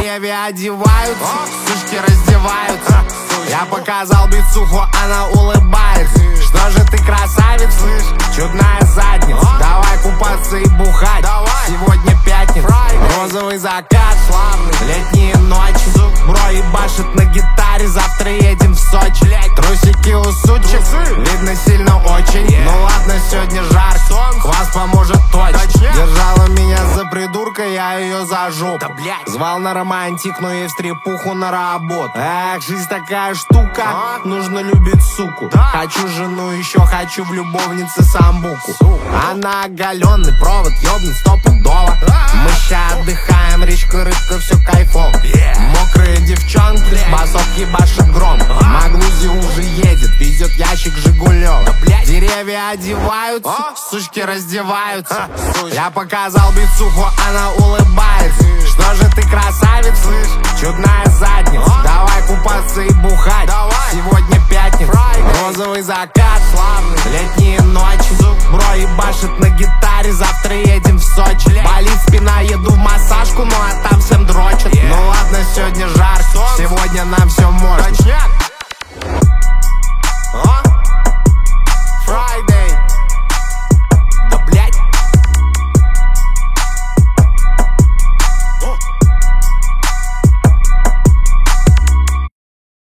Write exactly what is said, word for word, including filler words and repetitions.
Деревья одеваются, сучки раздеваются. Я показал бицуху, она улыбается. Что же ты красавец, слышь, чудная задница. Давай купаться и бухать, сегодня пятница. Розовый закат, славный, летние ночи. Бро ебашит на гитаре, завтра едем в Сочи. Трусики у сучек, видно сильно очень. Ну ладно, сегодня жарко, квас поможет точно. Держала меня за придурка, я ее за жопу. Звал на романтик, но ей встрепуху на работу. Эх, жизнь такая штука, нужно любить суку. Хочу жену, еще хочу в любовнице самбуку. Она оголенный провод, ёбнет стопудово. Мы ща отдыхаем, речка, рыбка, все кайфово. Мокрые девчонки, басок ебашит гром. Маглузи уже едет, везет ящик Жигулёва. Деревья одеваются, сучки раздеваются. Я показал бицуху, она улыбается. Что же ты красавец, слышь, чудная задница. Давай купаться и бухать, сегодня пятница. Розовый закат, славный, летние ночи. Бро ебашит на гитаре, завтра едем в Сочи. Болит спина, еду в массажку, ну а там всем дрочат. Ну ладно, сегодня жарко, сегодня нам все